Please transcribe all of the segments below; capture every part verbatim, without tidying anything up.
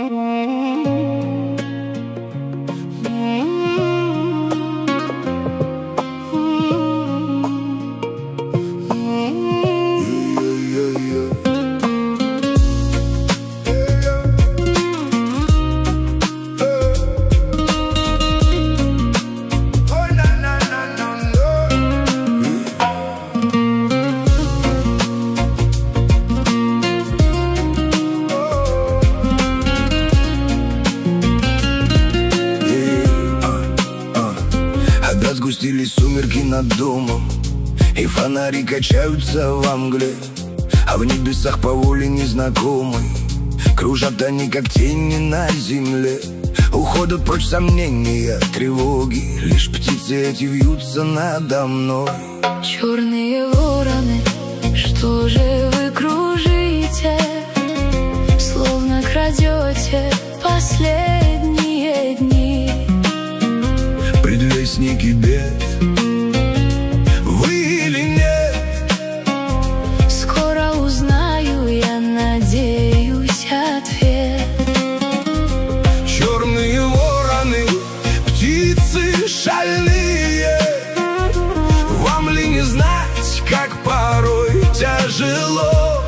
Сгустились сумерки над домом, и фонари качаются во мгле, а в небесах по воле незнакомой кружат они, как тени на земле. Уходят прочь сомнения, тревоги, лишь птицы эти вьются надо мной. Черные вороны, что же вы кружите, словно крадете последние дни? Предвестники бед, вы или нет? Скоро узнаю, я надеюсь, ответ. Черные вороны, птицы шальные, вам ли не знать, как порой тяжело?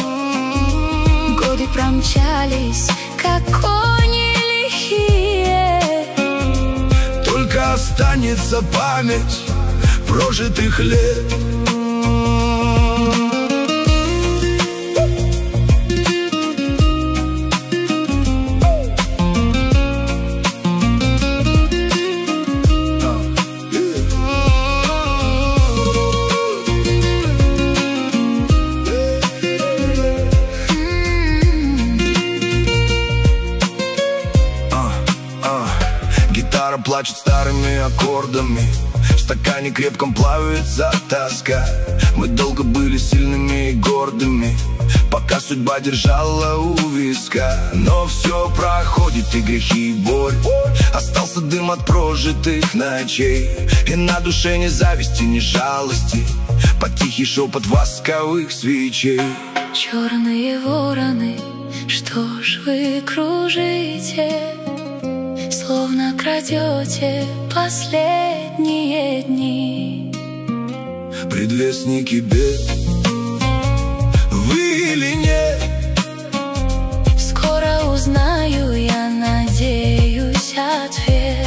Годы промчались, как кони лихие, только останется память прожитых лет. Гитара плачет старыми аккордами, в стакане крепком плавится тоска. Мы долго были сильными и гордыми, пока судьба держала у виска. Но все проходит, и грехи, и боль, остался дым от прожитых ночей. И на душе ни зависти, ни жалости, под тихий шепот восковых свечей. Черные вороны, что ж вы кружите, словно крадете последние дни? Предвестники бед, вы или нет? Скоро узнаю, я надеюсь, ответ.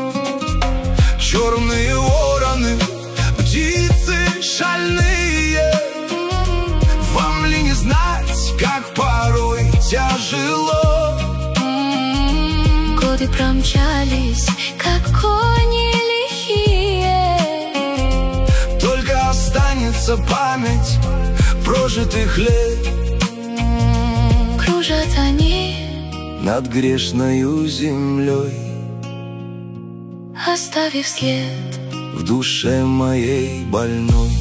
Черные вороны, птицы шальные, вам ли не знать, как порой тяжело? Годы промчались, как кони лихие, только останется память прожитых лет. Кружат они над грешною землей, оставив след в душе моей больной.